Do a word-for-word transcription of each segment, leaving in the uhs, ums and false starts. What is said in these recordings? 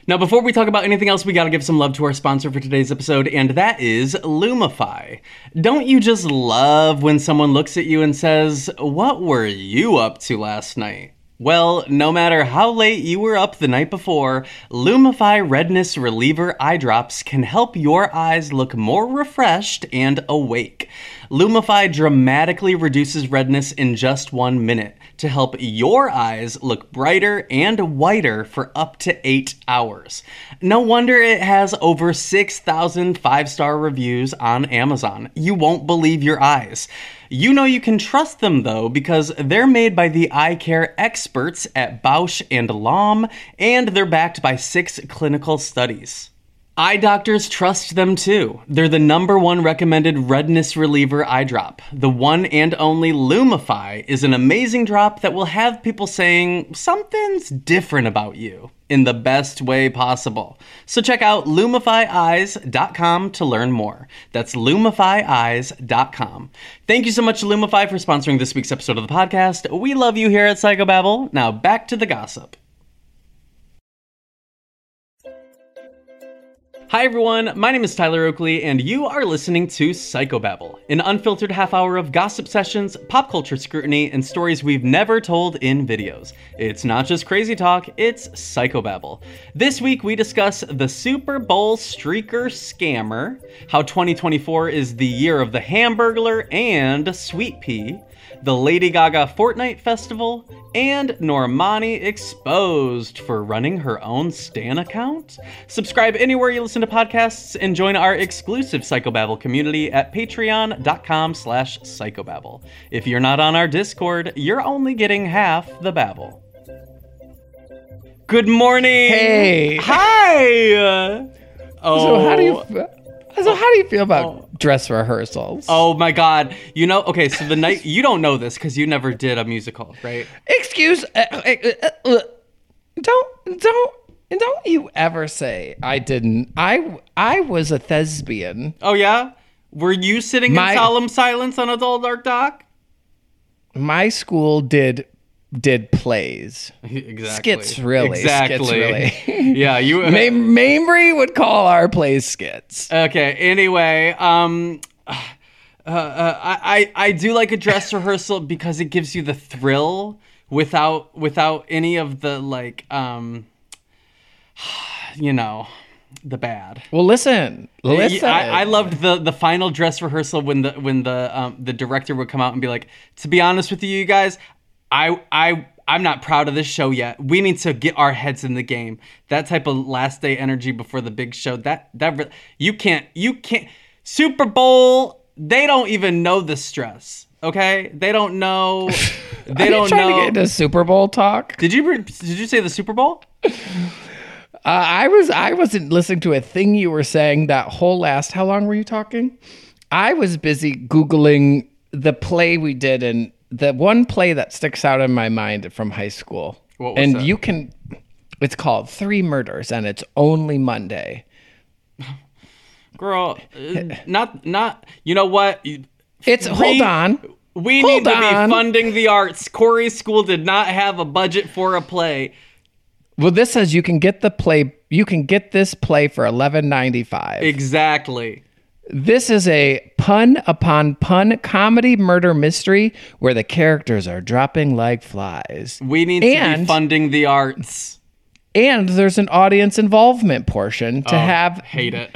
Now, before we talk about anything else, we gotta give some love to our sponsor for today's episode, and that is Lumify. Don't you just love when someone looks at you and says, "What were you up to last night?" Well, no matter how late you were up the night before, Lumify Redness Reliever Eye Drops can help your eyes look more refreshed and awake. Lumify dramatically reduces redness in just one minute to help your eyes look brighter and whiter for up to eight hours. No wonder it has over six thousand five-star reviews on Amazon. You won't believe your eyes. You know you can trust them, though, because they're made by the eye care experts at Bausch and Lomb, and they're backed by six clinical studies. Eye doctors trust them, too. They're the number one recommended redness reliever eye drop. The one and only Lumify is an amazing drop that will have people saying something's different about you in the best way possible. So check out lumify eyes dot com to learn more. That's lumify eyes dot com. Thank you so much, Lumify, for sponsoring this week's episode of the podcast. We love you here at Psychobabble. Now back to the gossip. Hi everyone, my name is Tyler Oakley, and you are listening to Psychobabble, an unfiltered half hour of gossip sessions, pop culture scrutiny, and stories we've never told in videos. It's not just crazy talk, it's Psychobabble. This week we discuss the Super Bowl streaker scammer, how twenty twenty-four is the year of the Hamburglar and Sweet Pea, the Lady Gaga Fortnite Festival, and Normani exposed for running her own Stan account. Subscribe anywhere you listen to podcasts and join our exclusive Psychobabble community at patreon.com slash psychobabble. If you're not on our Discord, you're only getting half the babble. Good morning. Hey. Hi. Oh. So how do you So how do you feel about Oh. dress rehearsals? Oh my God. You know, okay, so the night, you don't know this because you never did a musical, right? Excuse uh, uh, uh, uh, don't don't don't you ever say I didn't. I I was a thespian. Oh yeah? Were you sitting My- in solemn silence on a dull dark dock? My school did did plays. Exactly. Skits, really. Exactly. Skits, really. Yeah, you May- Mamrie would call our plays skits. Okay, anyway, um uh, uh, I, I I do like a dress rehearsal because it gives you the thrill without without any of the like um you know, the bad. Well, listen, listen. I, I loved the the final dress rehearsal when the when the um the director would come out and be like, to be honest with you, you guys, I I I'm not proud of this show yet. We need to get our heads in the game. That type of last day energy before the big show. That that re- you can't you can't Super Bowl. They don't even know the stress. Okay, they don't know. They Are don't you trying know. to get into Super Bowl talk? Did you re- did you say the Super Bowl? Uh, I was I wasn't listening to a thing you were saying that whole last. How long were you talking? I was busy Googling the play we did, and the one play that sticks out in my mind from high school. What was and that? you can. It's called Three Murders, and it's only Monday. Girl, uh, not not. You know what? It's We- hold on. We Hold need to on. be funding the arts. Corey's school did not have a budget for a play. Well, this says you can get the play. You can get this play for eleven ninety five. Exactly. This is a pun upon pun comedy murder mystery where the characters are dropping like flies. We need to And- be funding the arts. And there's an audience involvement portion to Oh, have. hate it.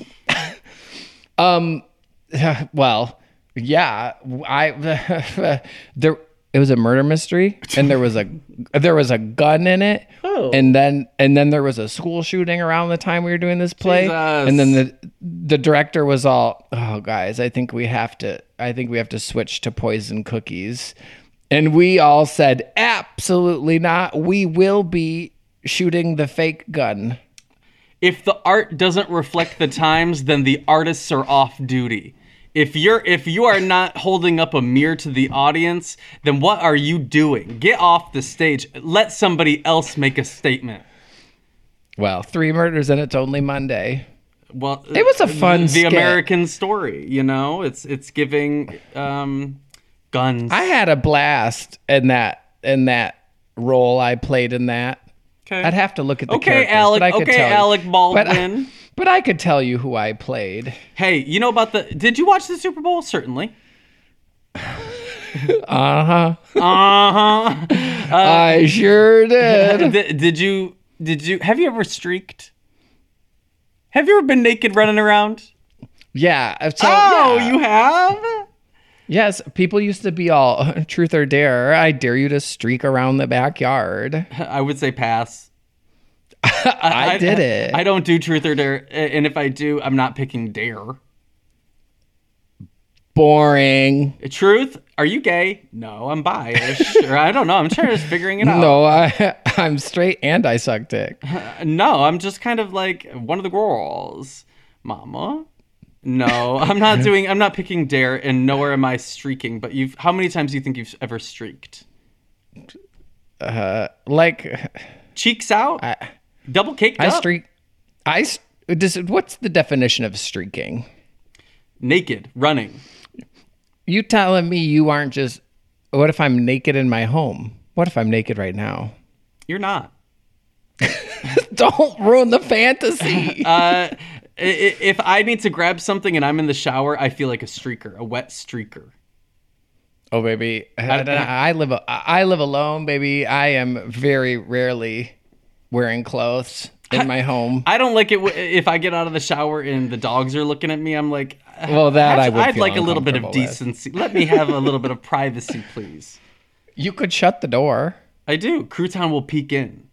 Well, yeah, I there. It was a murder mystery, and there was a there was a gun in it, Oh. and then and then there was a school shooting around the time we were doing this play, Jesus. and then the the director was all, "Oh, guys, I think we have to, I think we have to switch to poison cookies," and we all said, "Absolutely not. We will be shooting the fake gun." If the art doesn't reflect the times, then the artists are off duty. If you're if you are not holding up a mirror to the audience, then what are you doing? Get off the stage. Let somebody else make a statement. Well, three murders and it's only Monday. Well, It was a fun the skit. American story, you know? It's it's giving um guns. I had a blast in that in that role I played in that. Okay. I'd have to look at the Okay, characters, Alec. but I could Okay, tell you- Alec but, Baldwin. but I could tell you who I played. Hey, you know about the? Did you watch the Super Bowl? Certainly. Uh-huh. Uh-huh. I sure did. did, did you? Did you? Have you ever streaked? Have you ever been naked running around? Yeah. So, Oh, yeah. you have? Yes, people used to be all truth or dare. I dare you to streak around the backyard. I would say pass. I, did it. I don't do truth or dare, and if I do, I'm not picking dare. Boring. Truth? Are you gay? No, I'm bi-ish. or I don't know. I'm trying to figure it out. No, I, I'm straight and I suck dick. No, I'm just kind of like one of the girls. Mama? No, I'm not doing, I'm not picking dare, and nowhere am I streaking, but you've, how many times do you think you've ever streaked? Uh, like, Cheeks out? I, Double caked I up? streak. I s- does, what's the definition of streaking? Naked, running. You telling me you aren't just, what if I'm naked in my home? What if I'm naked right now? You're not. Don't ruin the fantasy. Uh, i- if I need to grab something and I'm in the shower, I feel like a streaker, a wet streaker. Oh, baby, I, I live. I live alone, baby. I am very rarely wearing clothes in my home. I don't like it w- if I get out of the shower and the dogs are looking at me. I'm like, Well, that I I'd, would I'd feel like a little bit of uncomfortable with. decency. Let me have a little bit of privacy, please. You could shut the door. I do. Crouton will peek in.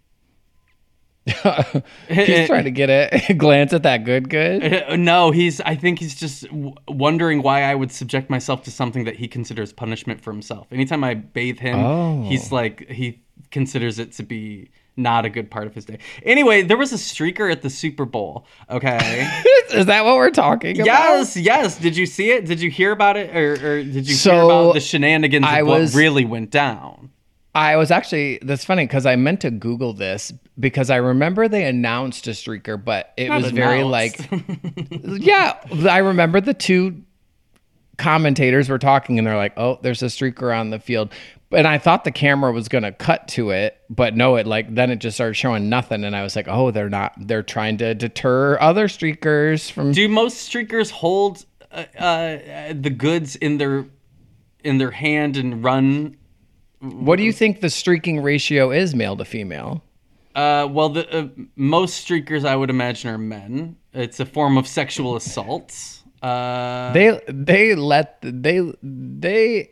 He's trying to get it. Glance at that good, good. Uh, No, he's. I think he's just w- wondering why I would subject myself to something that he considers punishment for himself. Anytime I bathe him, Oh. he's like he considers it to be not a good part of his day. Anyway, there was a streaker at the Super Bowl. Okay. Is that what we're talking about? Yes, yes. Did you see it? Did you hear about it, or, or did you So, hear about the shenanigans I of what was- really went down? I was actually, that's funny because I meant to Google this because I remember they announced a streaker, but it Not was very announced. like, yeah, I remember the two commentators were talking and they're like, oh, there's a streaker on the field. And I thought the camera was going to cut to it, but no, it like, then it just started showing nothing. And I was like, oh, they're not, they're trying to deter other streakers from. Do most streakers hold uh, uh, the goods in their in their hand and run? What do you think the streaking ratio is, male to female? Uh, well, the uh, most streakers I would imagine are men. It's a form of sexual assault. Uh, They they let they they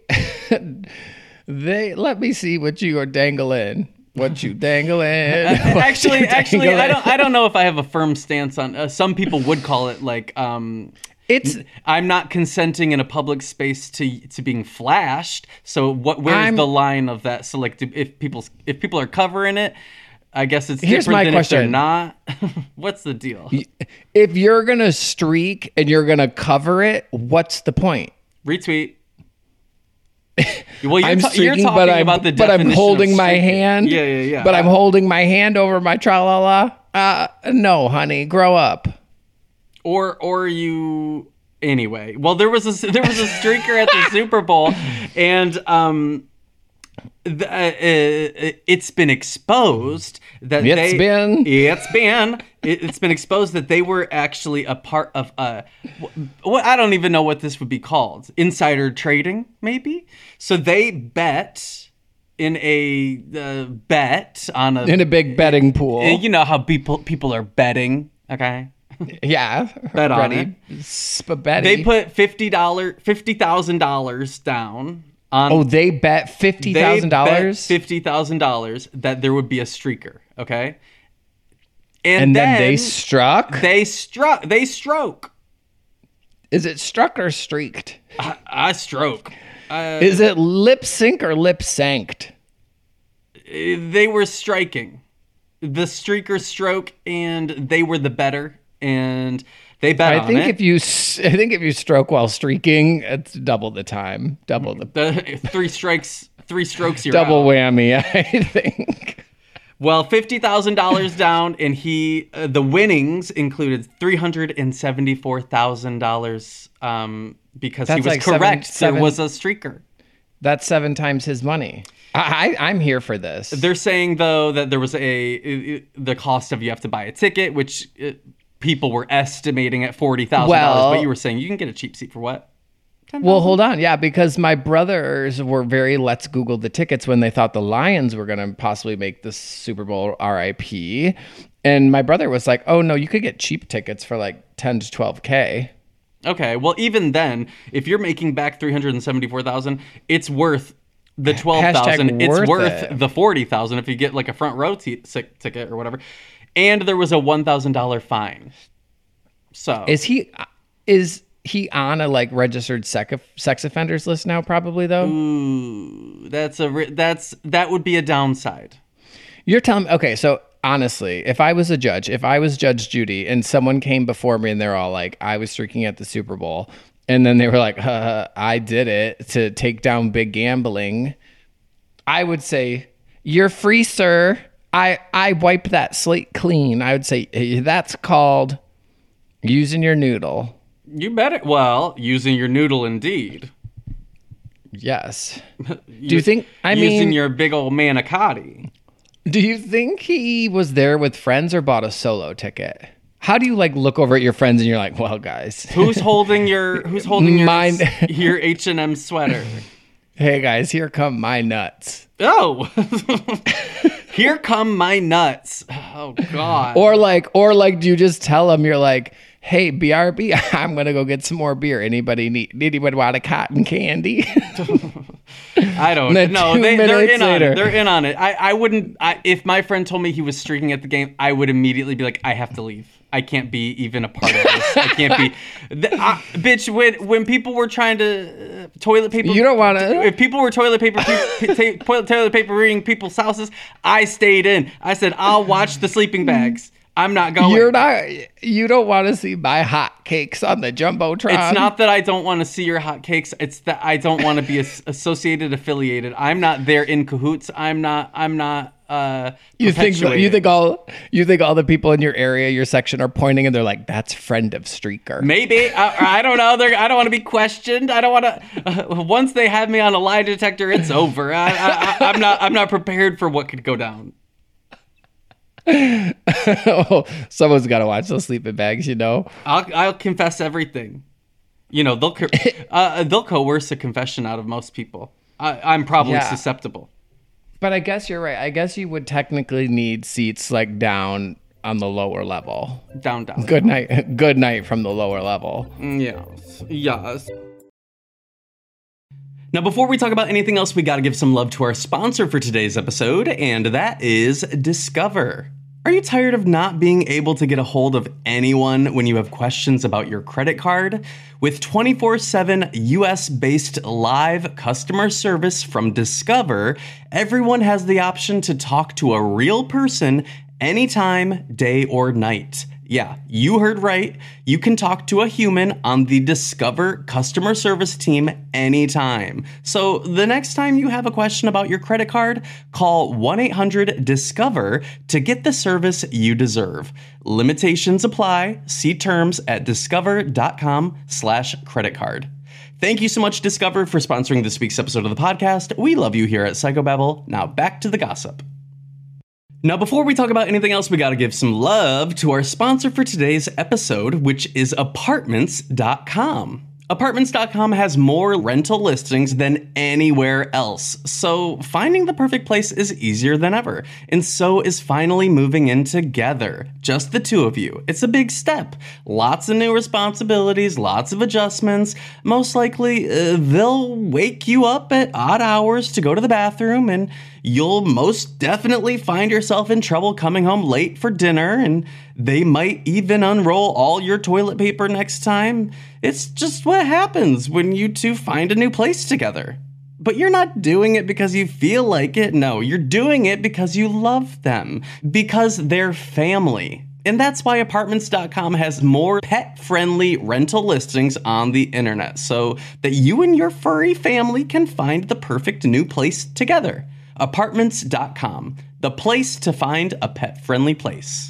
they let me see what you are dangling. What you dangling? actually, What you actually, I dangling. don't. I don't know if I have a firm stance on. Uh, some people would call it like. Um, It's I'm not consenting in a public space to to being flashed. So what? Where's I'm- the line of that? So like, do- if people if people are covering it, I guess it's Here's different my than question. if they're not. What's the deal? if you're gonna streak and you're gonna cover it, what's the point? Retweet. Well, you're, I'm ta- you're streaking, talking but I'm about the but I'm definition of holding my streaking. hand. Yeah, yeah, yeah. But I'm Uh, holding my hand over my tra la la. Uh, no, honey, grow up. or or you anyway. Well, there was a there was a streaker at the Super Bowl, and um, the, uh, uh, it's been exposed that It's they been. it's been it, it's been exposed that they were actually a part of uh, what I don't even know what this would be called, insider trading maybe. So they bet in a uh, bet on a In a big betting pool. you know how people people are betting, okay? yeah. Bet on ready. Spaghetti. They put fifty dollars, fifty thousand dollars down on. Oh, they bet fifty thousand dollars, Fifty thousand dollars that there would be a streaker. Okay, and, and then, they struck. they struck. They stroke. Is it struck or streaked? I, I stroke. Uh, Is it lip sync or lip sanked? they were striking. The streaker stroke, and they were the better, and they bet I on think it. if you, s- I think if you stroke while streaking, it's double the time, double the the three strikes, three strokes, you're double out. whammy. I think. Well, fifty thousand dollars down, and he uh, the winnings included three hundred and seventy-four thousand dollars um, because he That's was like seven- correct. seven- There was a streaker. That's seven times his money. I, I'm here for this. They're saying, though, that there was a the cost of you have to buy a ticket, which uh, people were estimating at forty thousand dollars. Well- But you were saying you can get a cheap seat for what? Well, hold on. Yeah, because my brothers were very let's Google the tickets when they thought the Lions were going to possibly make the Super Bowl R I P. And my brother was like, oh, no, you could get cheap tickets for like ten to twelve K. Okay, well, even then, if you're making back three hundred seventy-four thousand dollars, it's worth the twelve thousand dollars. It's worth worth it. the forty thousand dollars if you get like a front row t- ticket or whatever. And there was a one thousand dollars fine. So Is he is he on a like registered sex, sex offenders list now probably though? Ooh, that's a ri- that's that would be a downside. You're telling me, okay, so honestly, if I was a judge, if I was Judge Judy and someone came before me and they're all like, I was streaking at the Super Bowl, and then they were like, uh, I did it to take down big gambling, I would say, you're free, sir. I, I wipe that slate clean. I would say, "Hey, that's called using your noodle." You better, well, using your noodle indeed. Yes. Do you think, I using mean, your big old manicotti. do you think he was there with friends or bought a solo ticket? How do you like look over at your friends and you're like, well, guys, Who's holding your Who's holding your Mine. your H and M sweater? hey guys, here come my nuts. Oh, here come my nuts. Oh God. Or like, or like, do you just tell them you're like, hey, B R B, I'm gonna go get some more beer. Anybody need? Anybody want a cotton candy? I don't then know. two They, they're minutes in on later. it. They're in on it. I, I wouldn't. I, if my friend told me he was streaking at the game, I would immediately be like, I have to leave. I can't be even a part of this. I can't be. The, I, bitch, when when people were trying to uh, toilet paper, You don't wanna- If people were toilet paper, pe- ta- toilet toilet papering people's houses, I stayed in. I said, I'll watch the sleeping bags. I'm not going. You're not. You don't want to see my hot cakes on the jumbotron. It's not that I don't want to see your hot cakes. It's that I don't want to be as- associated, affiliated. I'm not there in cahoots. I'm not. I'm not. Uh, You think you perpetuating. think all you think all the people in your area, your section, are pointing and they're like, "That's friend of Streaker." Maybe I, I don't know. They're, I don't want to be questioned. I don't want to. Uh, once they have me on a lie detector, it's over. I, I, I, I'm not. I'm not prepared for what could go down. oh, someone's got to watch those sleeping bags, you know. I'll. I'll confess everything. You know, they'll co- uh, they'll coerce a confession out of most people. I, I'm probably Yeah. susceptible. But I guess you're right. I guess you would technically need seats like down on the lower level. Down, down. Good night. Good night from the lower level. Yes. Yes. Now, before we talk about anything else, we got to give some love to our sponsor for today's episode, and that is Discover. Are you tired of not being able to get a hold of anyone when you have questions about your credit card? With twenty-four seven U S-based live customer service from Discover, everyone has the option to talk to a real person anytime, day or night. Yeah, you heard right. You can talk to a human on the Discover customer service team anytime. So the next time you have a question about your credit card, call one eight hundred discover to get the service you deserve. Limitations apply. See terms at discover.com slash credit card. Thank you so much, Discover, for sponsoring this week's episode of the podcast. We love you here at Psychobabble. Now back to the gossip. Now, before we talk about anything else, we got to give some love to our sponsor for today's episode, which is Apartments dot com. Apartments dot com has more rental listings than anywhere else, so finding the perfect place is easier than ever. And so is finally moving in together. Just the two of you. It's a big step. Lots of new responsibilities, lots of adjustments. Most likely, uh, they'll wake you up at odd hours to go to the bathroom, and you'll most definitely find yourself in trouble coming home late for dinner, and they might even unroll all your toilet paper next time. It's just what happens when you two find a new place together. But you're not doing it because you feel like it. No, you're doing it because you love them, because they're family. And that's why Apartments dot com has more pet-friendly rental listings on the internet, so that you and your furry family can find the perfect new place together. Apartments dot com, the place to find a pet-friendly place.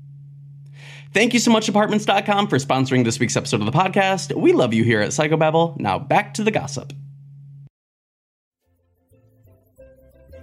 Thank you so much, Apartments dot com, for sponsoring this week's episode of the podcast. We love you here at Psychobabble. Now back to the gossip.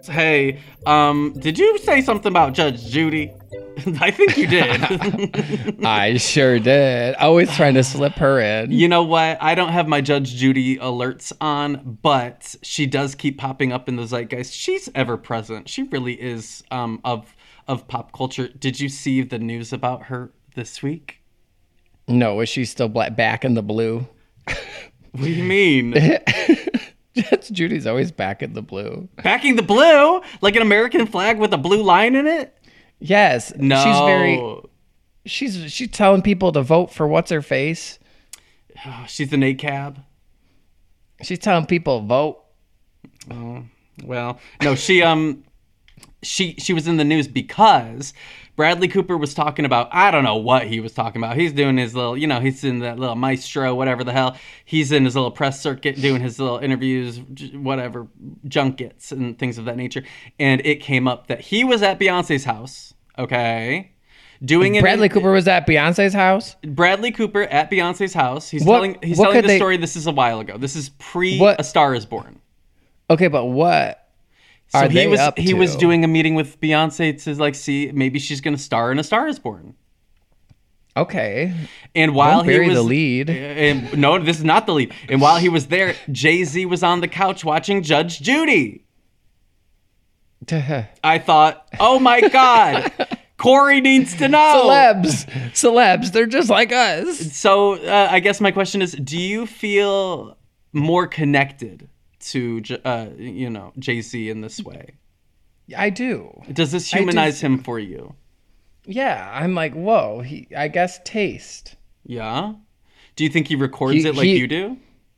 Hey, um, did you say something about Judge Judy? I think you did. I sure did. Always trying to slip her in. You know what? I don't have my Judge Judy alerts on, but she does keep popping up in the zeitgeist. She's ever present. She really is um, of of pop culture. Did you see the news about her this week? No, is she still black, back in the blue? What do you mean? Judge Judy's always back in the blue. Backing the blue? Like an American flag with a blue line in it? Yes. No. She's very... She's she's telling people to vote for what's her face. She's an A C A B. She's telling people vote. Oh, well, no, she um she she was in the news because Bradley Cooper was talking about, I don't know what he was talking about. He's doing his little, you know, he's in that little maestro, whatever the hell. He's in his little press circuit doing his little interviews, whatever, junkets and things of that nature. And it came up that he was at Beyonce's house, okay? Doing Bradley an, Cooper was at Beyonce's house? Bradley Cooper at Beyonce's house. He's What- telling he's what telling could the they- story. This is a while ago. This is pre What- A Star Is Born. Okay, but what So are he they was up he to? was doing a meeting with Beyonce to like see maybe she's gonna star in A Star Is Born. Okay. And while Don't bury he was the lead. and no, this is not the lead. And while he was there, Jay-Z was on the couch watching Judge Judy. I thought, oh my God, Corey needs to know. Celebs. Celebs. They're just like us. So uh, I guess my question is, do you feel more connected to J- uh, you know Jay-Z in this way? I do. Does this I do. humanize him for you? Yeah, I'm like, whoa. He, I guess taste. Yeah. Do you think he records He- it like he- you do?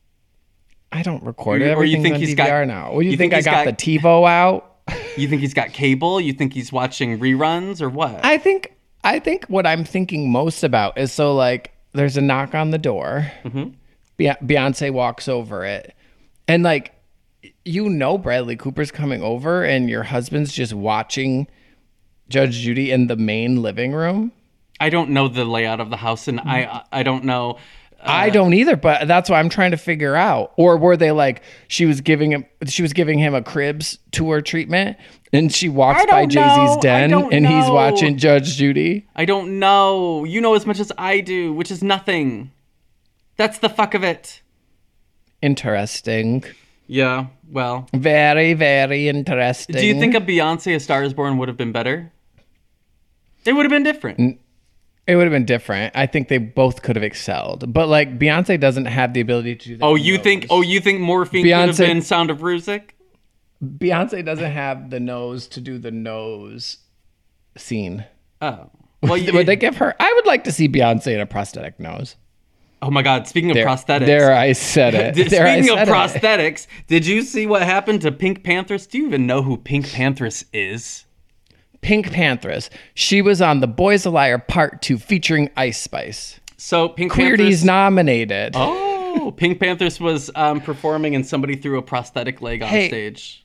I don't record Or- or you everything think on he's D V R got- now. What do you, you think, think I he's got, got- the TiVo out? You think he's got cable? You think he's watching reruns or what? I think I think what I'm thinking most about is so like there's a knock on the door. Mm-hmm. Be- Beyonce walks over it, and like you know Bradley Cooper's coming over, and your husband's just watching Judge Judy in the main living room. I don't know the layout of the house, and I I don't know. Uh, I don't either, but that's what I'm trying to figure out. Or were they like she was giving him she was giving him a Cribs tour treatment, and she walks I by don't Jay-Z's know. I den, don't and he's know. watching Judge Judy? I don't know. You know as much as I do, which is nothing. That's the fuck of it. Interesting. Yeah. Well, Very, very interesting. do you think a Beyonce A Star Is Born would have been better? It would have been different. it would have been different? I think they both could have excelled, but like Beyonce doesn't have the ability to do that. Oh, you think? Oh, you think Morphine could have Beyonce- been Sound of Music? Beyonce doesn't have the nose to do the nose scene? Oh. Well, you, Would they give her? I would like to see Beyonce in a prosthetic nose. oh my God! Speaking of There, prosthetics, there I said it. Did- There I Speaking of said it. prosthetics, did you see what happened to Pink Panthers? Do you even know who Pink Panthers is? Pink Panthers. She was on The Boys a Liar Part Two, featuring Ice Spice. So Pink Queerty's Panthers. nominated. Oh, Pink Panthers was um, performing, and somebody threw a prosthetic leg on Hey. stage.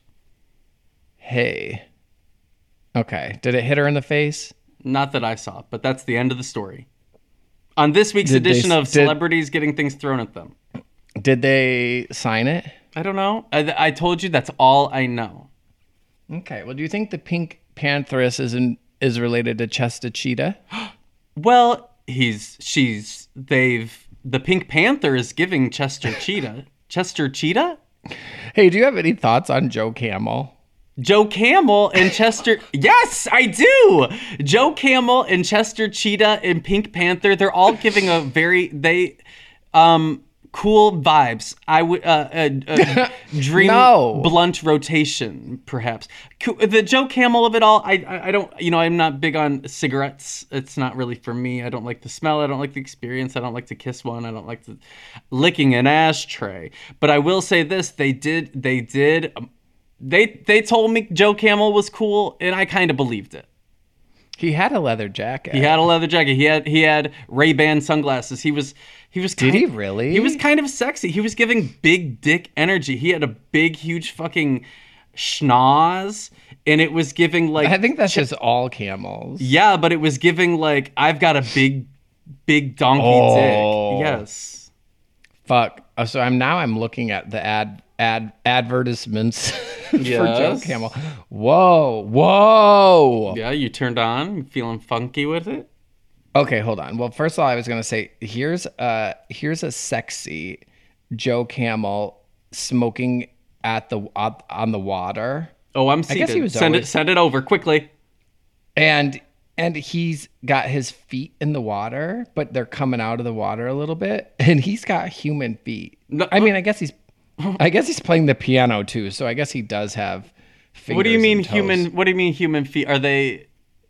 Hey. Okay. Did it hit her in the face? Not that I saw, but that's the end of the story. On this week's Did they edition s- of did- celebrities getting things thrown at them. Did they sign it? I don't know. I, I told you that's all I know. Okay. Well, do you think the Pink Pantheress is in, is related to Chesta Cheetah? Well, he's she's they've the Pink Panther is giving Chester Cheetah. Chester Cheetah? Hey, do you have any thoughts on Joe Camel? Joe Camel and Chester. Yes, I do. Joe Camel and Chester Cheetah and Pink Panther. They're all giving a very they, um, cool vibes. I would uh, a, a dream No. blunt rotation, perhaps. Co- The Joe Camel of it all. I, I I don't. You know, I'm not big on cigarettes. It's not really for me. I don't like the smell. I don't like the experience. I don't like to kiss one. I don't like the licking an ashtray. But I will say this: they did. They did. Um, They they told me Joe Camel was cool, and I kind of believed it. He had a leather jacket. He had a leather jacket. He had he had Ray-Ban sunglasses. He was he was. Did kind, he really? He was kind of sexy. He was giving big dick energy. He had a big, huge fucking schnoz, and it was giving like I think that's just all camels. yeah, but it was giving like I've got a big, big donkey Oh. dick. Yes. Fuck. Oh, so I'm now I'm looking at the ad ad advertisements for Yes. Joe Camel. Whoa, whoa. Yeah, you turned on, feeling funky with it? Okay, hold on. Well, first of all, I was gonna say here's uh here's a sexy Joe Camel smoking at the on the water, Oh, I'm seated. guess he was send always- it send it over quickly. and and he's got his feet in the water, but they're coming out of the water a little bit, and he's got human feet. No- I mean, I guess he's I guess he's playing the piano too, so I guess he does have fingers. What do you mean and toes. human what do you mean human feet? Are they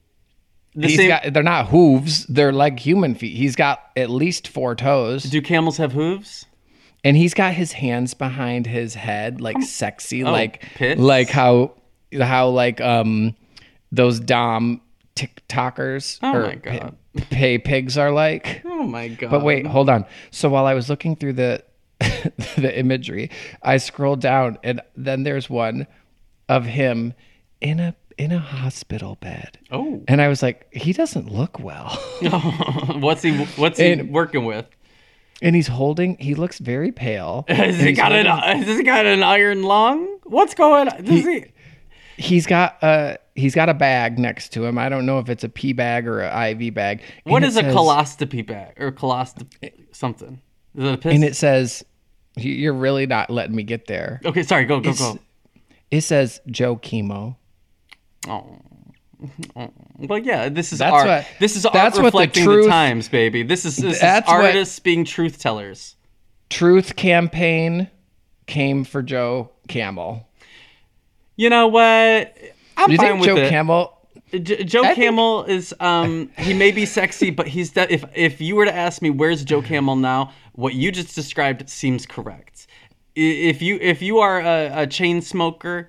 the He's same got they're not hooves, they're like human feet. He's got at least four toes. Do camels have hooves? And he's got his hands behind his head, like sexy, Oh, like pits? like how how like um those Dom TikTokers Oh or my God. pa- pay pigs are like. Oh my god. But wait, hold on. So while I was looking through the the imagery, I scrolled down, and then there's one of him in a in a hospital bed. Oh. And I was like, he doesn't look well. what's he what's he And- working with? And he's holding. He looks very pale. Has And he he's got an holding- has he got an iron lung? What's going on? Does he, He's got a he's got a bag next to him. I don't know if it's a pee bag or an I V bag. What And it is a says- coloscopy bag or coloscopy something? Is it a piss? And it says, "You- "You're really not letting me get there." okay, sorry. Go go It's- go. It says Joe Chemo. Oh. Oh. Well, yeah. This is That's art. what- this is art that's what the reflecting the, truth- times, baby. This is this That's is what- artists being truth tellers. Truth campaign came for Joe Camel. You know what? I'm Do you fine think with Joe it. Camel? J- Joe I think- Camel is um he may be sexy, but he's de- if if you were to ask me where's Joe Camel now, what you just described seems correct. I- If you if you are a, a chain smoker,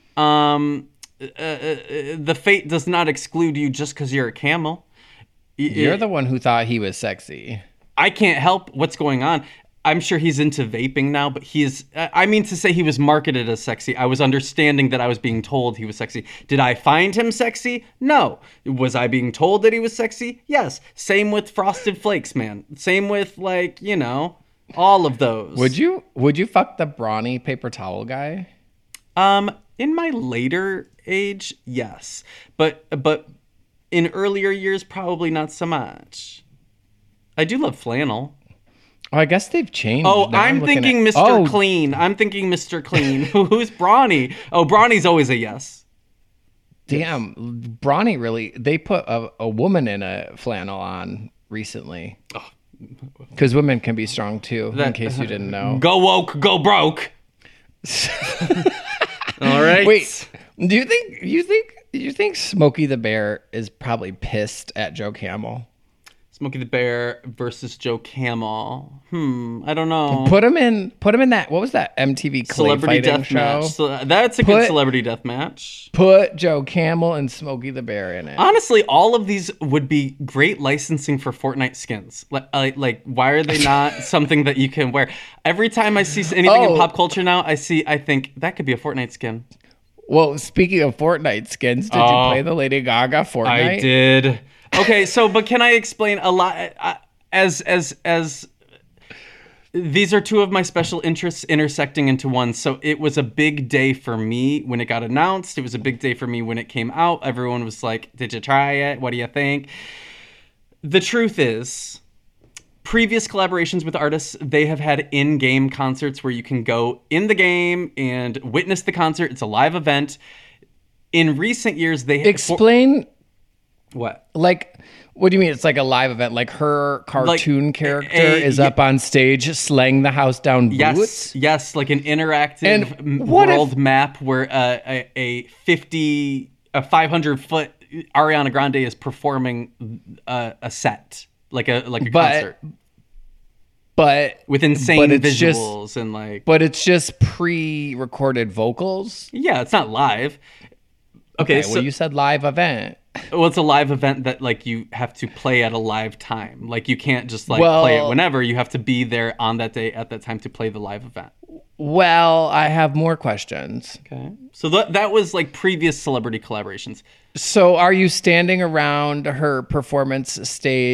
um, uh, uh, the fate does not exclude you just because you're a camel. Y- You're it- the one who thought he was sexy. I can't help what's going on. I'm sure he's into vaping now, but he is. I mean to say he was marketed as sexy. I was understanding that I was being told he was sexy. Did I find him sexy? No. Was I being told that he was sexy? Yes. Same with Frosted Flakes, man. Same with, like, you know, all of those. Would you would you fuck the brawny paper towel guy? Um, in my later age, yes. But but in earlier years, probably not so much. I do love flannel. Oh, I guess they've changed. Oh, Now I'm looking thinking at- Mister Oh, Clean. I'm thinking Mister Clean. Who's Brawny? Oh, Brawny's always a yes. damn, brawny really. They put a, a woman in a flannel on recently. Because women can be strong too. in That- case you didn't know. Go woke, go broke. All right. Wait, do you think you think you think Smokey the Bear is probably pissed at Joe Camel? Smokey the Bear versus Joe Camel. Hmm. I don't know. Put him in. Put him in that. What was that M T V clay Celebrity fighting death show? match. So that's a good Put- celebrity death match. Put Joe Camel and Smokey the Bear in it. Honestly, all of these would be great licensing for Fortnite skins. Like, uh, like why are they not something that you can wear? Every time I see anything Oh. in pop culture now, I see, I think that could be a Fortnite skin. Well, speaking of Fortnite skins, did Oh. you play the Lady Gaga Fortnite? I did. Okay, so but can I explain a lot uh, as as as these are two of my special interests intersecting into one. So it was a big day for me when it got announced. It was a big day for me when it came out. Everyone was like, "Did you try it? What do you think?" The truth is, previous collaborations with artists, they have had in-game concerts where you can go in the game and witness the concert. It's a live event. In recent years, they Explain, for, what? like, what do you mean? It's like a live event. Like her cartoon Like, character a- is yeah. up on stage slaying the house down Yes, boots. yes, like an interactive And m- what if- world map where uh, a a fifty a five hundred foot Ariana Grande is performing uh, a set like a like a But- concert But with insane but it's visuals just- and like but it's just pre-recorded vocals. yeah, it's not live. Okay, Okay, so well, you said live event. well, it's a live event that like you have to play at a live time. Like you can't just like play it Well- whenever. You have to be there on that day at that time to play the live event. Well, I have more questions. Okay, so that that was like previous celebrity collaborations. So, are you standing around her performance stage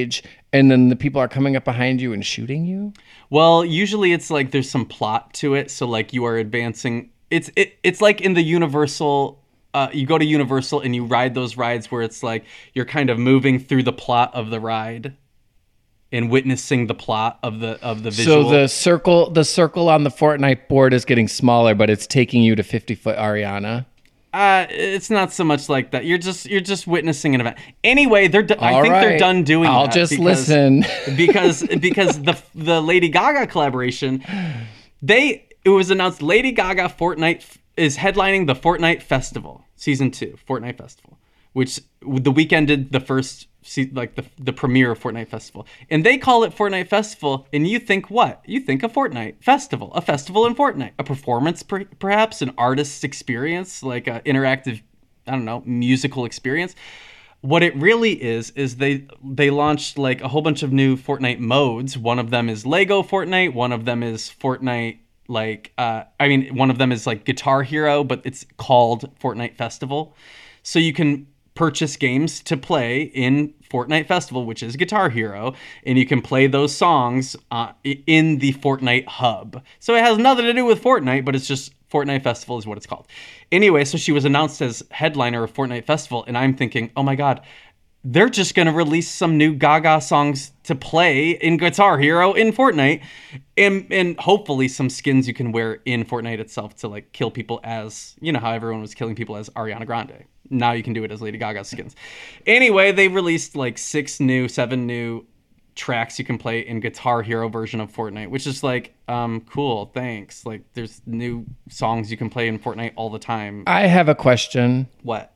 and then the people are coming up behind you and shooting you? Well, usually it's like there's some plot to it. So like you are advancing. It's it, it's like in the Universal. Uh, you go to Universal and you ride those rides where it's like you're kind of moving through the plot of the ride and witnessing the plot of the of the visual. So the circle the circle on the Fortnite board is getting smaller, but it's taking you to fifty foot Ariana. Uh, it's not so much like that. You're just you're just witnessing an event. Anyway, they're do- I All think right. they're done doing I'll that. just because, listen. because because the the Lady Gaga collaboration, they it was announced Lady Gaga Fortnite is headlining the Fortnite Festival season two, Fortnite Festival, which the weekend did the first like the the premiere of Fortnite Festival, and they call it Fortnite Festival, and you think what? You think a Fortnite festival, a festival in Fortnite, a performance per- perhaps, an artist's experience, like an interactive, I don't know, musical experience. What it really is is they they launched like a whole bunch of new Fortnite modes. One of them is Lego Fortnite. One of them is Fortnite. Like, uh, I mean, one of them is like Guitar Hero, but it's called Fortnite Festival. So you can purchase games to play in Fortnite Festival, which is Guitar Hero, and you can play those songs uh, in the Fortnite hub. So it has nothing to do with Fortnite, but it's just Fortnite Festival is what it's called. Anyway, so she was announced as headliner of Fortnite Festival, and I'm thinking, oh my God, they're just going to release some new Gaga songs to play in Guitar Hero in Fortnite, and and hopefully some skins you can wear in Fortnite itself to like kill people as, you know how everyone was killing people as Ariana Grande. Now you can do it as Lady Gaga skins. Anyway, they released like six new, seven new tracks you can play in Guitar Hero version of Fortnite, which is like, um, cool, thanks. Like there's new songs you can play in Fortnite all the time. I have a question. What?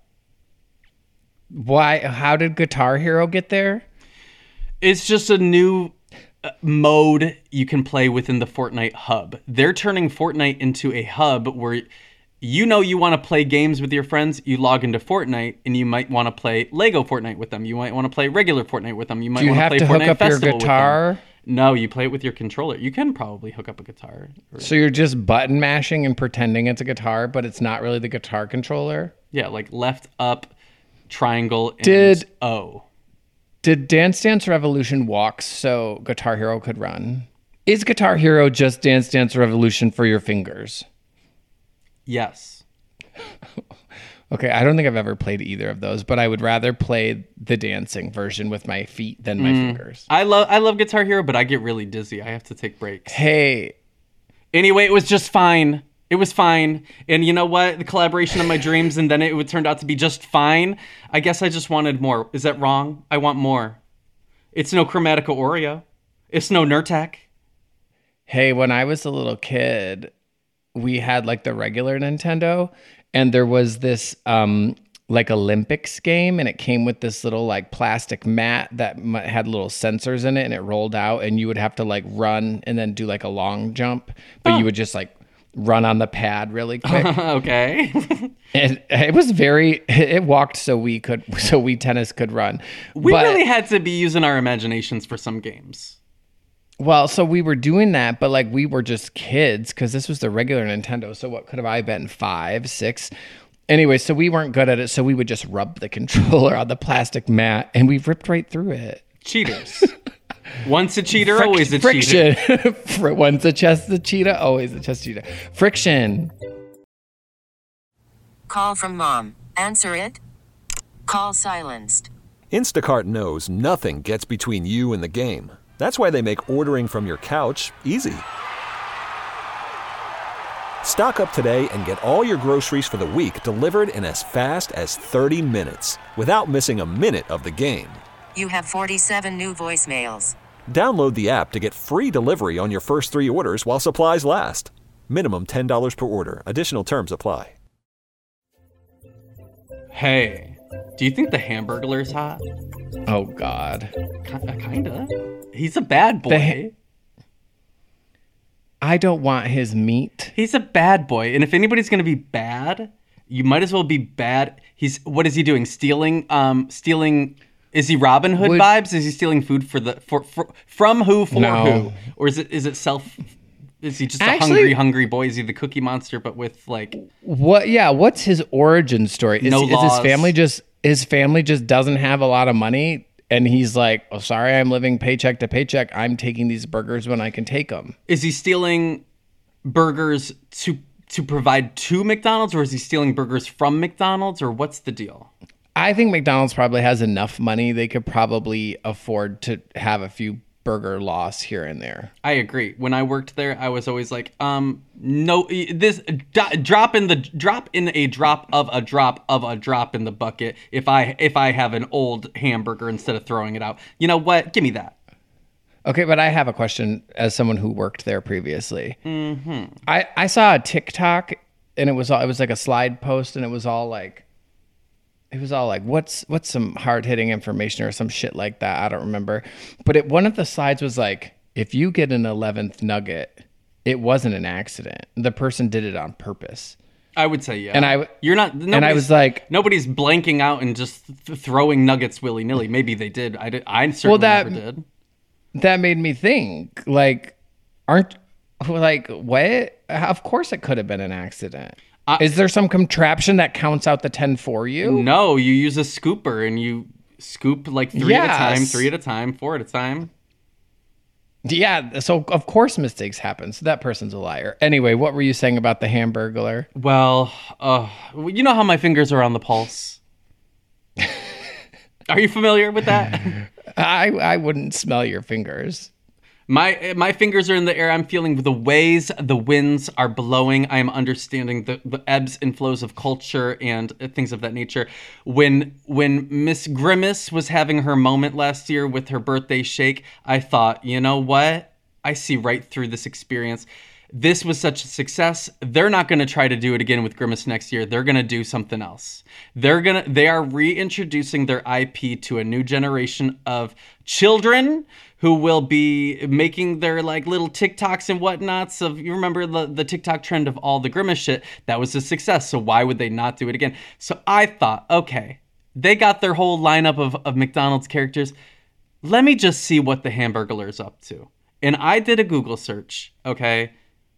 Why? How did Guitar Hero get there? It's just a new uh, mode you can play within the Fortnite hub. They're turning Fortnite into a hub where you know you want to play games with your friends. You log into Fortnite and you might want to play Lego Fortnite with them. You might want to play regular Fortnite with them. You might Do you want have play to Fortnite hook up your Festival with them. guitar? No, you play it with your controller. You can probably hook up a guitar. Or- So you're just button mashing and pretending it's a guitar, but it's not really the guitar controller? yeah, like left, up, triangle, and Did- O. Did Dance Dance Revolution walk so Guitar Hero could run? Is Guitar Hero just Dance Dance Revolution for your fingers? Yes. Okay, I don't think I've ever played either of those, but I would rather play the dancing version with my feet than my fingers. I love I love Guitar Hero, but I get really dizzy. I have to take breaks. Hey, Anyway, it was just fine. It was fine. And you know what? The collaboration of my dreams, and then it would turned out to be just fine. I guess I just wanted more. Is that wrong? I want more. It's no Chromatica Oreo. It's no Nurtek. hey, when I was a little kid, we had like the regular Nintendo, and there was this um like Olympics game, and it came with this little like plastic mat that m- had little sensors in it, and it rolled out, and you would have to like run and then do like a long jump, but you would just like run on the pad really quick. Okay. And it was very, it walked so we could, so we tennis could run. We But- really had to be using our imaginations for some games. Well, so we were doing that, but like we were just kids because this was the regular Nintendo. So what could have I been? Five, six? Anyway, so we weren't good at it. So we would just rub the controller on the plastic mat and we ripped right through it. Cheaters. Once a cheater, Fric- always a cheater. friction. Fr- Once a chest the cheetah, always a chest cheetah. Friction. Call from mom. Answer it. Call silenced. Instacart knows nothing gets between you and the game. That's why they make ordering from your couch easy. Stock up today and get all your groceries for the week delivered in as fast as thirty minutes without missing a minute of the game. You have forty-seven new voicemails. Download the app to get free delivery on your first three orders while supplies last. Minimum ten dollars per order. Additional terms apply. Hey, do you think the Hamburglar's hot? Oh, God. Ki- Kinda. He's a bad boy. The ha- I don't want his meat. He's a bad boy, and if anybody's gonna be bad, you might as well be bad. He's what is he doing? Stealing? Um, stealing? Is he Robin Hood Would- vibes? Is he stealing food for the for, for from who for No. who? Or is it is it self? Is he just a Actually- hungry hungry boy? Is he the Cookie Monster but with like? What? Yeah. What's his origin story? Is, No is his laws. family just his family just doesn't have a lot of money, And he's like, oh, sorry, I'm living paycheck to paycheck. I'm taking these burgers when I can take them. Is he stealing burgers to to provide to McDonald's, or is he stealing burgers from McDonald's, or what's the deal? I think McDonald's probably has enough money. They could probably afford to have a few burger loss here and there. I agree. When I worked there, I was always like, um, no, this do, drop in the drop in a drop of a drop of a drop in the bucket. If I if I have an old hamburger instead of throwing it out, you know what? Give me that. Okay, but I have a question as someone who worked there previously. Mm-hmm. I I saw a TikTok and it was all, it was like a slide post and it was all like. It was all like, what's what's some hard-hitting information or some shit like that. I don't remember. But it, one of the slides was like, if you get an eleventh nugget, it wasn't an accident. The person did it on purpose. I would say, yeah. And I, You're not, and I was like... Nobody's blanking out and just th- throwing nuggets willy-nilly. Maybe they did. I, did, I certainly well, that, never did. That made me think, like, aren't... Like, what? Of course it could have been an accident. Uh, Is there some contraption that counts out the ten for you? No, you use a scooper and you scoop like three yes. at a time, three at a time, four at a time. Yeah, so of course mistakes happen. So that person's a liar. Anyway, what were you saying about the Hamburglar? Well, uh, you know how my fingers are on the pulse. Are you familiar with that? I I wouldn't smell your fingers. My my fingers are in the air. I'm feeling the ways the winds are blowing. I am understanding the, the ebbs and flows of culture and things of that nature. When when Miss Grimace was having her moment last year with her birthday shake, I thought, you know what? I see right through this experience. This was such a success. They're not going to try to do it again with Grimace next year. They're going to do something else. They're going to they are reintroducing their I P to a new generation of children who will be making their like little TikToks and whatnots of, you remember the, the TikTok trend of all the Grimace shit? That was a success. So why would they not do it again? So I thought, okay, they got their whole lineup of, of McDonald's characters. Let me just see what the Hamburglar's up to. And I did a Google search, okay?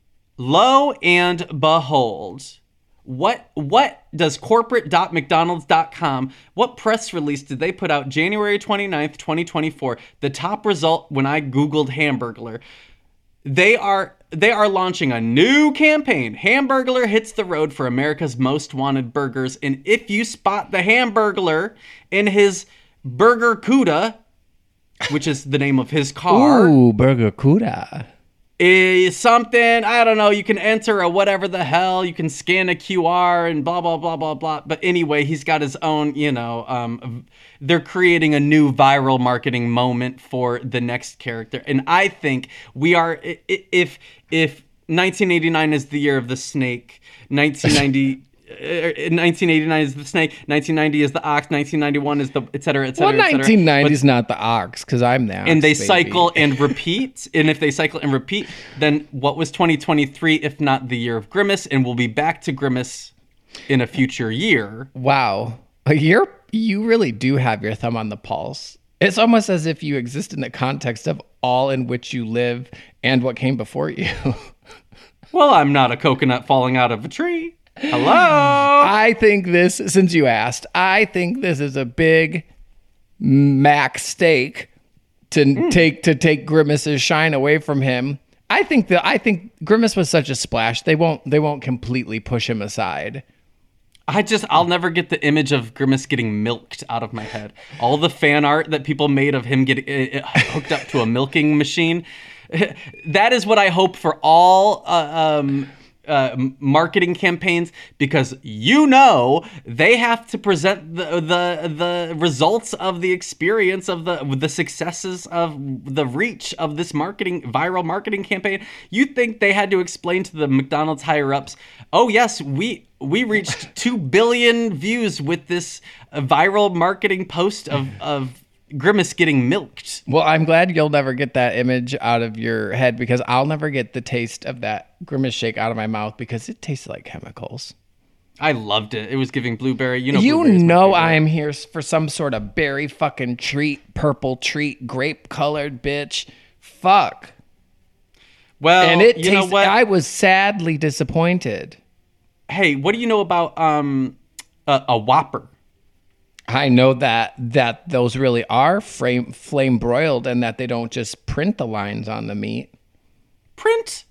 Lo and behold, what what does corporate dot mcdonalds dot com, what press release did they put out January twenty-ninth, twenty twenty-four? The top result when I Googled Hamburglar. They are they are launching a new campaign. Hamburglar hits the road for America's most wanted burgers. And if you spot the Hamburglar in his Burger Cuda, which is the name of his car. Ooh, Burger Cuda. Is something, I don't know, you can enter a whatever the hell, you can scan a Q R and blah, blah, blah, blah, blah. But anyway, he's got his own, you know, um, they're creating a new viral marketing moment for the next character. And I think we are, if if nineteen eighty-nine is the year of the snake, nineteen ninety... nineteen eighty-nine is the snake, nineteen ninety is the ox, nineteen ninety-one is the et cetera, et cetera, well, et cetera. nineteen ninety is not the ox, because I'm the ox, and they baby. cycle and repeat. And if they cycle and repeat, then what was twenty twenty-three if not the year of Grimace? And we'll be back to Grimace in a future year. Wow. You're, you really do have your thumb on the pulse. It's almost as if you exist in the context of all in which you live and what came before you. Well, I'm not a coconut falling out of a tree. Hello. I think this, since you asked, I think this is a big Mac steak to mm. take to take Grimace's shine away from him. I think that I think Grimace was such a splash. They won't they won't completely push him aside. I just I'll never get the image of Grimace getting milked out of my head. All the fan art that people made of him getting uh, hooked up to a milking machine. That is what I hope for all uh, um Uh, marketing campaigns, because you know they have to present the the the results of the experience of the the successes of the reach of this marketing viral marketing campaign. You think they had to explain to the McDonald's higher ups, oh yes, we we reached two billion views with this viral marketing post of of Grimace getting milked. Well, I'm glad you'll never get that image out of your head, because I'll never get the taste of that Grimace shake out of my mouth, because it tastes like chemicals. I loved it. It was giving blueberry. You know, you know I am here for some sort of berry fucking treat, purple treat, grape colored bitch. Fuck. Well, and it you tastes, know what? I was sadly disappointed. Hey, what do you know about um a, a Whopper? I know that that those really are frame, flame broiled and that they don't just print the lines on the meat. Print?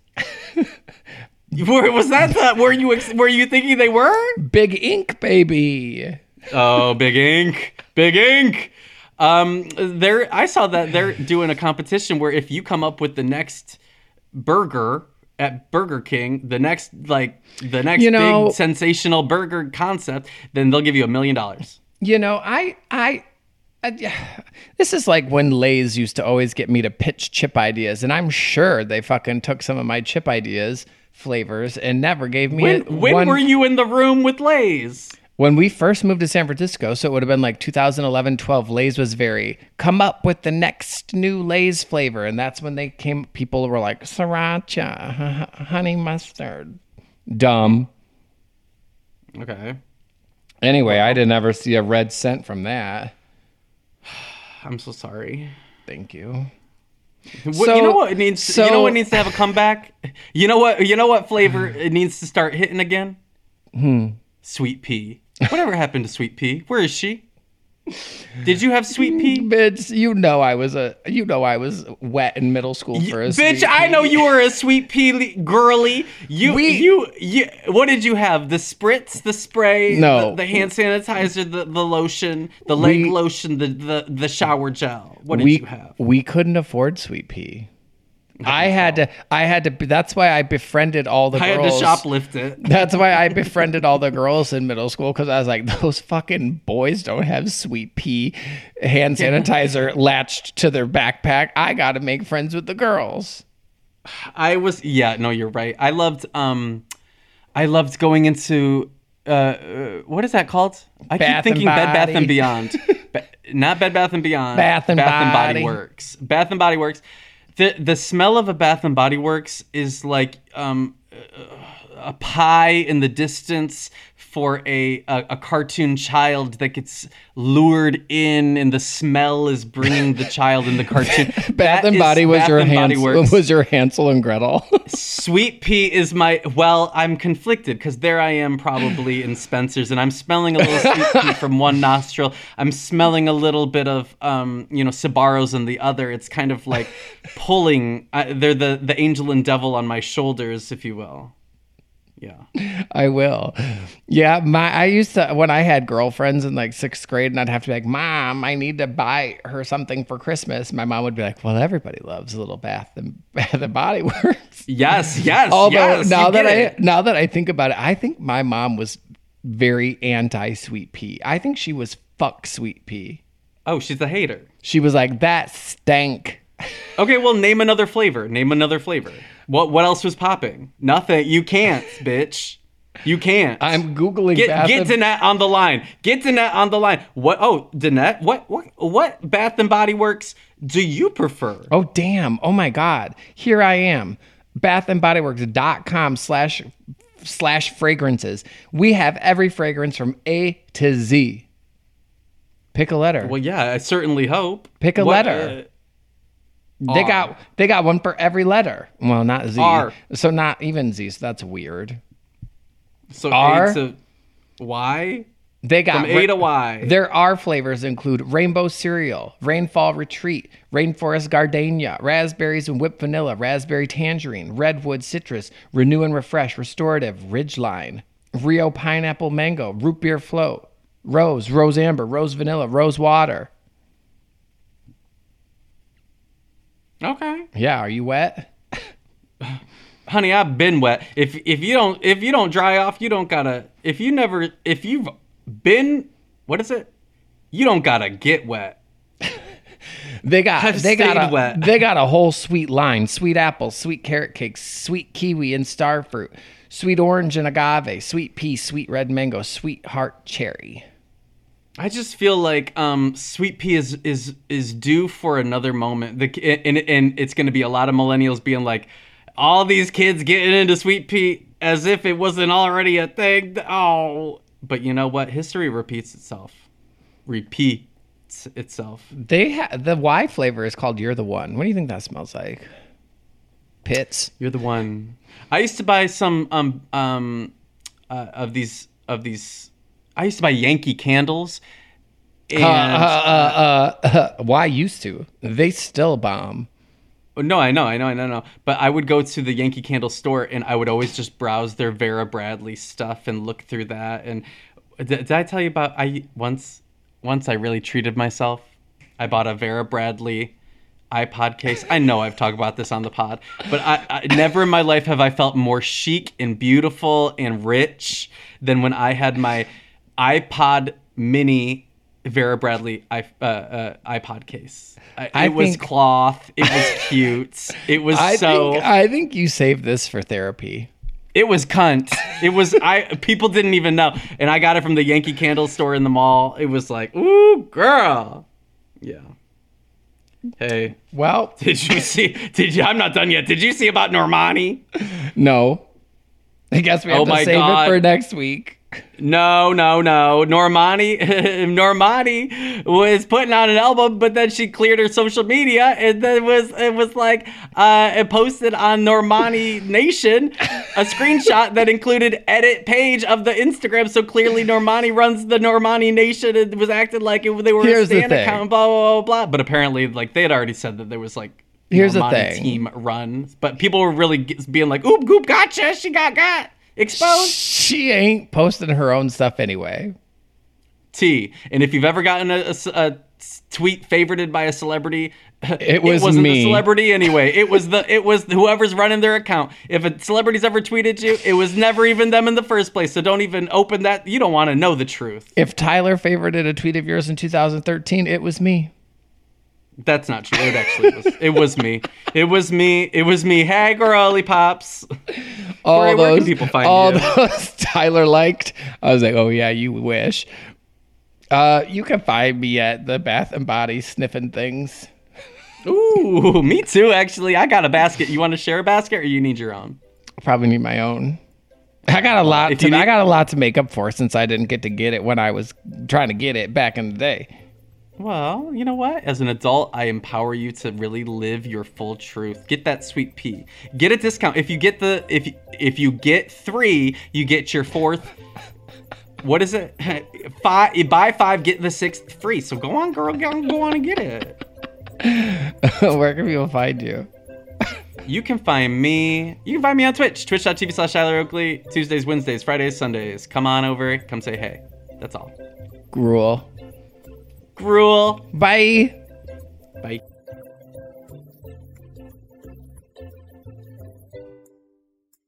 Were, was that the, were you ex- were you thinking they were? Big ink, baby. Oh, big ink, big ink. Um, they're I saw that they're doing a competition where if you come up with the next burger at Burger King, the next like the next You know- big sensational burger concept, then they'll give you a million dollars. You know, I, I, I, this is like when Lay's used to always get me to pitch chip ideas, and I'm sure they fucking took some of my chip ideas, flavors, and never gave me When a, when one. were you in the room with Lay's? When we first moved to San Francisco, so it would have been like two thousand eleven, twelve, Lay's was very, come up with the next new Lay's flavor. And that's when they came, people were like, sriracha, h- honey mustard. Dumb. Okay. Anyway, I didn't ever see a red cent from that. I'm so sorry. Thank you. What, So- you know what it needs? so- you know what needs to have a comeback? You know what? You know what flavor it needs to start hitting again? Hmm. Sweet pea. Whatever happened to Sweet pea? Where is she? Did you have Sweet pea? Bitch, you know I was a, you know I was wet in middle school for a Bitch, sweet I pea. know you were a Sweet pea li- girly. You, We- you, you. What did you have? The spritz, the spray, No. the, the hand sanitizer, the, the lotion, the leg We- lotion, the, the the shower gel. What did we, you have? We couldn't afford sweet pea. I had to, I had to, that's why I befriended all the I had girls. to shoplift it. That's why I befriended all the girls in middle school, because I was like, those fucking boys don't have sweet pea hand sanitizer latched to their backpack. I got to make friends with the girls. I was yeah, no, you're right. I loved um I loved going into uh, uh what is that called? I Bath keep and thinking Bed Bath Body. and Beyond. Ba- not Bed Bath and Beyond. Bath and Bath and Body Body. Works. Bath and Body Works. The the smell of a Bath and Body Works is like um a pie in the distance for a, a a cartoon child that gets lured in, and the smell is bringing the child in the cartoon. Bath That and is Body was Bath your and Body Hansel, Works. was your Hansel and Gretel. Sweet pea is my, well, I'm conflicted because there I am probably in Spencer's and I'm smelling a little sweet pea from one nostril. I'm smelling a little bit of, um, you know, Sabaros in the other. It's kind of like pulling, uh, they're the, the angel and devil on my shoulders, if you will. Yeah. I will. Yeah, my I used to, when I had girlfriends in like sixth grade, and I'd have to be like, Mom, I need to buy her something for Christmas. My mom would be like, well, everybody loves a little Bath and Bath and Body Works. Yes, yes, Although yes. now you that get I it. now that I think about it, I think my mom was very anti sweet pea. I think she was fuck sweet pea. Oh, she's a hater. She was like, that stank. Okay, well, name another flavor. Name another flavor. What what else was popping? Nothing. You can't, bitch. You can't. I'm Googling Get Bath get and Danette on the line. Get Danette on the line. What? Oh, Danette. What? What? What Bath and Body Works do you prefer? Oh, damn. Oh, my God. Here I am. bath and body works dot com slash slash fragrances. We have every fragrance from A to Z. Pick a letter. Well, yeah, I certainly hope. Pick a What, letter. uh, They R. got they got one for every letter. Well, not Z. R. So not even Z. So that's weird. so R? A to Y. They got From A to Y. Their R flavors include rainbow cereal, rainfall retreat, rainforest gardenia, raspberries and whipped vanilla, raspberry tangerine, redwood citrus, renew and refresh, restorative, ridgeline, Rio pineapple mango, root beer float, rose, rose amber, rose vanilla, rose water. Okay. Yeah, are you wet? Honey, I've been wet. If if you don't if you don't dry off, you don't gotta. If you never if you've been, what is it? You don't gotta get wet. They got I've they got stayed a, wet. they got a whole sweet line: sweet apple, sweet carrot cake, sweet kiwi and star fruit, sweet orange and agave, sweet pea, sweet red mango, sweet heart cherry. I just feel like um, sweet pea is is is due for another moment. The and and it's going to be a lot of millennials being like, all these kids getting into sweet pea as if it wasn't already a thing. Oh, but you know what? History repeats itself. Repeats itself. They ha- the Y flavor is called "You're the One." What do you think that smells like? Pits. You're the one. I used to buy some um um uh, of these of these. I used to buy Yankee candles, And Uh, uh, uh, uh, why used to? They still bomb. no, I know, I know, I know, I know. But I would go to the Yankee Candle store and I would always just browse their Vera Bradley stuff and look through that. And did, did I tell you about I once once I really treated myself? I bought a Vera Bradley iPod case. I know I've talked about this on the pod, but I, I never in my life have I felt more chic and beautiful and rich than when I had my iPod Mini Vera Bradley I, uh, uh, iPod case. I, it I was think- cloth. It was cute. It was I so. think I think you saved this for therapy. It was cunt. It was I. People didn't even know, and I got it from the Yankee Candle store in the mall. It was like, ooh, girl. Yeah. Hey, Well, did you see? Did you? I'm not done yet. Did you see about Normani? no. I guess we have Oh to my save God. it for next week. No, no, no. Normani, Normani was putting out an album, but then she cleared her social media, and then it was it was like uh, it posted on Normani Nation a screenshot that included edit page of the Instagram. So clearly Normani runs the Normani Nation and was acting like it, they were Here's a the stan thing. account, blah blah blah blah. But apparently, like they had already said that there was like Here's the Normani thing. team run, but people were really g- being like, "Oop, goop, gotcha, she got got." Exposed. She ain't posting her own stuff anyway. T. And if you've ever gotten a, a- a tweet favorited by a celebrity, It was wasn't me. the celebrity anyway. It was the it was whoever's running their account. If a celebrity's ever tweeted you, it was never even them in the first place. So don't even open that. You don't want to know the truth. If Tyler favorited a tweet of yours in two thousand thirteen, it was me. That's not true. It actually was. It was me. It was me. It was me. Hey, girly pops. All Corey, where those, can people find all you? those Tyler liked. I was like, oh yeah, you wish. Uh, you can find me at the Bath and Body sniffing things. Ooh, me too. Actually, I got a basket. You want to share a basket, or you need your own? Probably need my own. I got a lot. if To, you I need- got a lot to make up for since I didn't get to get it when I was trying to get it back in the day. Well, you know what? As an adult, I empower you to really live your full truth. Get that sweet pea. Get a discount if you get the if if you get three, you get your fourth. What is it? Five. You buy five, get the sixth free. So go on, girl. Go on, go on and get it. Where can people find you? You can find me. You can find me on Twitch. Twitch.tv slash Tyler Oakley. Tuesdays, Wednesdays, Fridays, Sundays. Come on over. Come say hey. That's all. Gruel. Gruel. Bye. Bye.